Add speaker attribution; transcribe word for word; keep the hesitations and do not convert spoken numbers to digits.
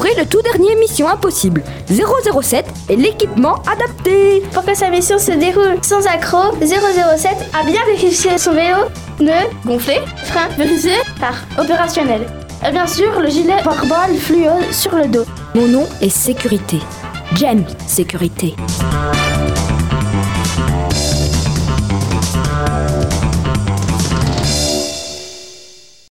Speaker 1: découvrez le tout dernier Mission Impossible zéro zéro sept et l'équipement adapté.
Speaker 2: Pour que sa mission se déroule sans accroc, zéro zéro sept a bien vérifié son vélo, pneus gonflés, freins brisés, par opérationnel. Et bien sûr, le gilet pare-balles fluo sur le dos.
Speaker 1: Mon nom est Sécurité. J'aime sécurité.